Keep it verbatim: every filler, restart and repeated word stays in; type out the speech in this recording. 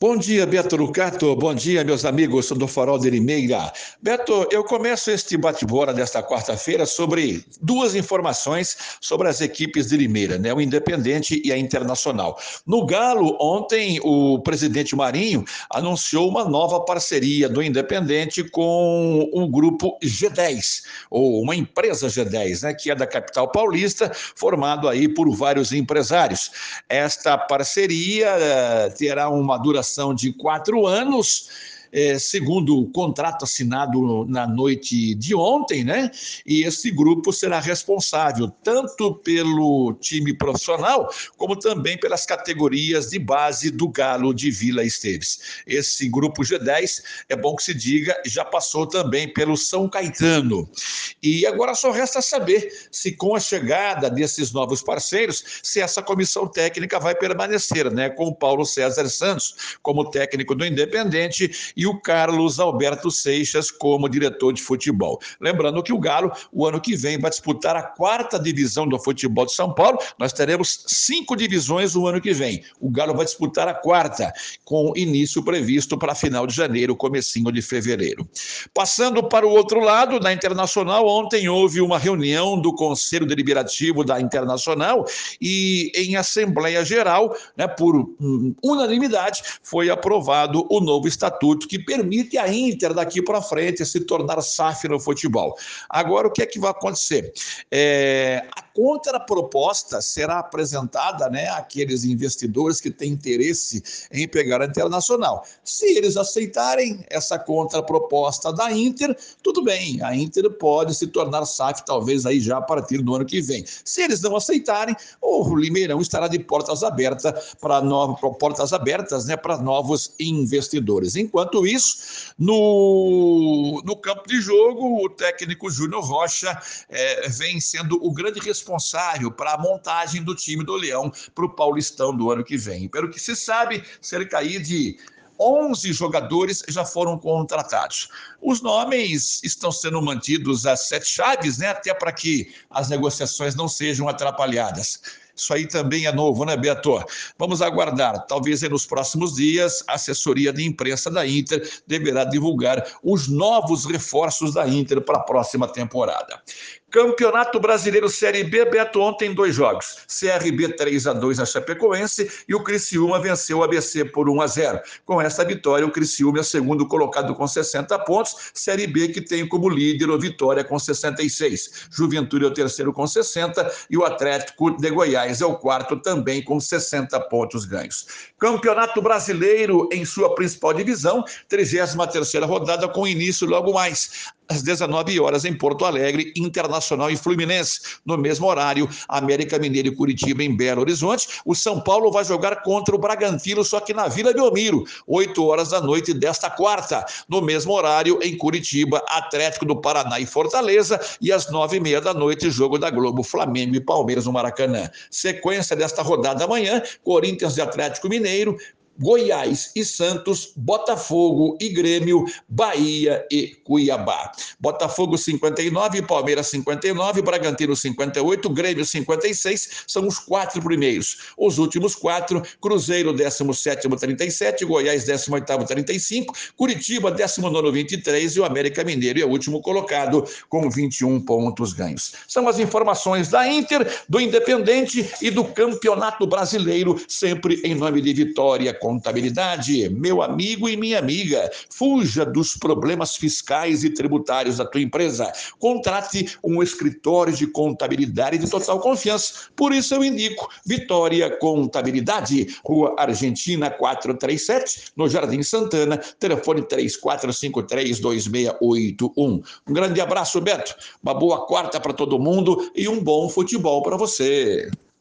Bom dia, Beto Lucato. Bom dia, meus amigos do Farol de Limeira. Beto, eu começo este bate-bola desta quarta-feira sobre duas informações sobre as equipes de Limeira, né? O Independente e a Internacional. No Galo, ontem, o presidente Marinho anunciou uma nova parceria do Independente com o grupo G dez, ou uma empresa G dez, né? Que é da capital paulista, formado aí por vários empresários. Esta parceria eh, terá uma duração de quatro anos, é, segundo o contrato assinado na noite de ontem, né? E esse grupo será responsável tanto pelo time profissional, como também pelas categorias de base do Galo de Vila Esteves. Esse grupo G dez, é bom que se diga, já passou também pelo São Caetano. E agora só resta saber se com a chegada desses novos parceiros, se essa comissão técnica vai permanecer, né? Com o Paulo César Santos como técnico do Independente e o Carlos Alberto Seixas como diretor de futebol. Lembrando que o Galo, o ano que vem, vai disputar a quarta divisão do futebol de São Paulo. Nós teremos cinco divisões o ano que vem. O Galo vai disputar a quarta, com início previsto para final de janeiro, comecinho de fevereiro. Passando para o outro lado, na Internacional, ontem houve uma reunião do Conselho Deliberativo da Internacional e em Assembleia Geral, né, por hum, unanimidade, foi aprovado o novo estatuto que permite a Inter daqui para frente se tornar S A F no futebol. Agora, o que é que vai acontecer? É, a contraproposta será apresentada, né, àqueles investidores que têm interesse em pegar a Internacional. Se eles aceitarem essa contraproposta da Inter, tudo bem, a Inter pode se tornar S A F talvez aí já a partir do ano que vem. Se eles não aceitarem, o Limeirão estará de portas abertas para novas portas abertas, né, para novos investidores. Enquanto isso, no, no campo de jogo, o técnico Júnior Rocha é, vem sendo o grande responsável para a montagem do time do Leão para o Paulistão do ano que vem. Pelo que se sabe, cerca aí de onze jogadores já foram contratados. Os nomes estão sendo mantidos às sete chaves, né, até para que as negociações não sejam atrapalhadas. Isso aí também é novo, né, Beto? Vamos aguardar. Talvez nos próximos dias, a assessoria de imprensa da Inter deverá divulgar os novos reforços da Inter para a próxima temporada. Campeonato Brasileiro Série B, Beto, ontem dois jogos. C R B três a dois a Chapecoense e o Criciúma venceu o A B C por um a zero. Com essa vitória, o Criciúma é o segundo colocado com sessenta pontos, Série B que tem como líder o Vitória com sessenta e seis. Juventude é o terceiro com sessenta e o Atlético de Goiás é o quarto também com sessenta pontos ganhos. Campeonato Brasileiro em sua principal divisão, trigésima terceira rodada com início logo mais às dezenove horas em Porto Alegre, Internacional e Fluminense. No mesmo horário, América Mineiro e Curitiba em Belo Horizonte. O São Paulo vai jogar contra o Bragantino, só que na Vila Belmiro, oito horas da noite desta quarta. No mesmo horário, em Curitiba, Atlético do Paraná e Fortaleza. E às nove e meia da noite, jogo da Globo, Flamengo e Palmeiras no Maracanã. Sequência desta rodada amanhã, Corinthians e Atlético Mineiro, Goiás e Santos, Botafogo e Grêmio, Bahia e Cuiabá. Botafogo cinquenta e nove, Palmeiras cinquenta e nove, Bragantino cinquenta e oito, Grêmio cinquenta e seis, são os quatro primeiros. Os últimos quatro, Cruzeiro décimo sétimo, trinta e sete, Goiás décimo oitavo, trinta e cinco, Curitiba décimo nono, vinte e três e o América Mineiro é o último colocado com vinte e um pontos ganhos. São as informações da Inter, do Independente e do Campeonato Brasileiro, sempre em nome de Vitória Contabilidade. Meu amigo e minha amiga, fuja dos problemas fiscais e tributários da tua empresa. Contrate um escritório de contabilidade de total confiança. Por isso eu indico Vitória Contabilidade, Rua Argentina quatrocentos e trinta e sete, no Jardim Santana, telefone três quatro cinco três, dois seis oito um. Um grande abraço, Beto. Uma boa quarta para todo mundo e um bom futebol para você.